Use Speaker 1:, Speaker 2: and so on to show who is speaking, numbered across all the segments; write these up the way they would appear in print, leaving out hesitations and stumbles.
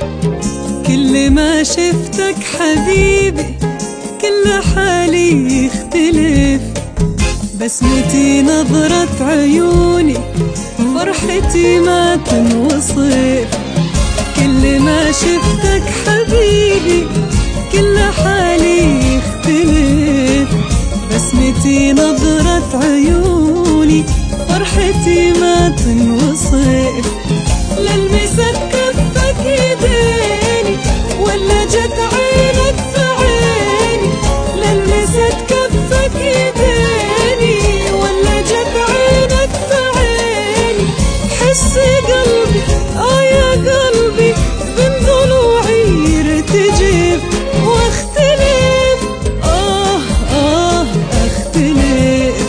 Speaker 1: كل ما شفتك حبيبي كل حالي يختلف، بسمتي نظرة عيوني فرحتي ما تنوصف. كل ما شفتك حبيبي كل حالي يختلف، بسمتي نظرة عيوني فرحتي ما تنوصف. للمست كفك ايديني ولا جت عينك في عيني، للمست كفك ايديني ولا جت عينك في عيني. حس قلبي يا قلبي بين ضلوعي يرتجف واختلف اختلف.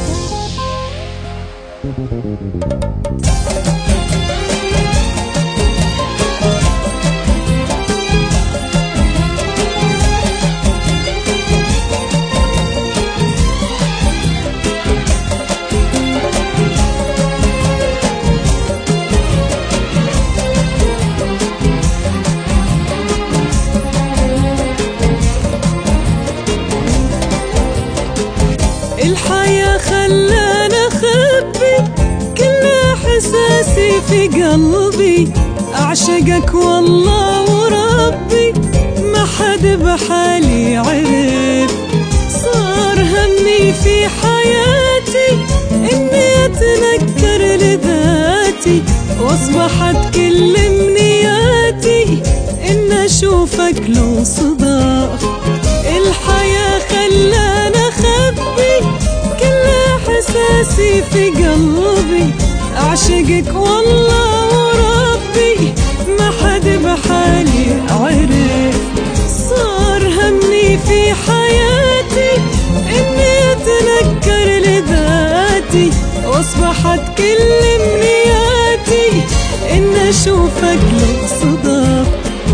Speaker 1: الحياة خلانا أخبي كل إحساسي في قلبي، أعشقك والله وربي ما حد بحالي عرف. صار همي في حياتي إني أتنكر لذاتي، وأصبحت كل أمنياتي إن أشوفك لو صدف. الحياة خلانا أخبي كل إحساسي في قلبي، أعشقك والله وربي ما حد بحالي عرف. صار همي في حياتي إني أتنكر لذاتي، وأصبحت كل أمنياتي إن أشوفك لو صدف.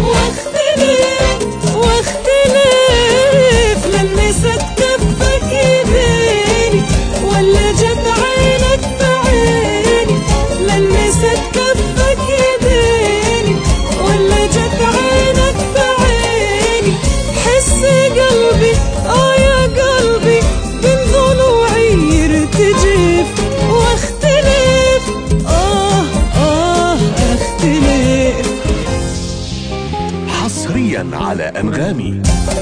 Speaker 1: واختلف للمست كفك ايديني ولا جت عينك في عيني، للمست كفك ايديني ولا جت عينك في عيني. حس قلبي يا قلبي بين ضلوعي يرتجف واختلف اختلف.
Speaker 2: حصريا على أنغامي.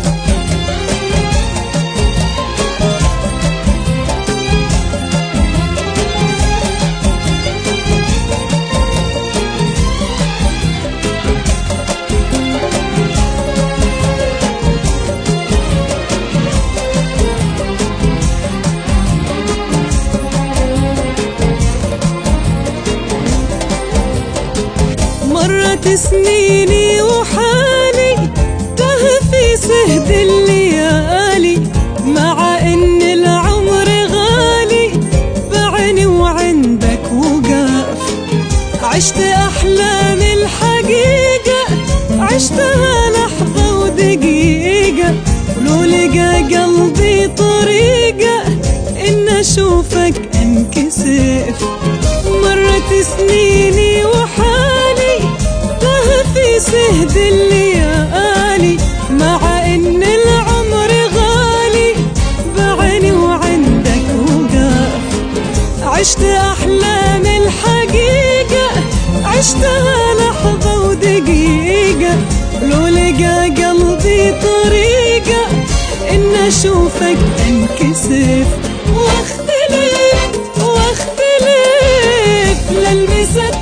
Speaker 1: مرت سنيني وحالي تاه في سهد الليالي، مع ان العمر غالي بعيني وعندك وقاف. عشت احلام الحقيقة عشتها لحظة ودقيقة، ولو لقى قلبي طريقة ان اشوفك انكسف. مرت سنيني وحالي تاه في سهد الليالي، مع ان العمر غالي بعيني وعندك وقاف. عشت احلام الحقيقة عشتها لحظة ودقيقة، لو لقى قلبي طريقة ان اشوفك انكسف واختلف للمست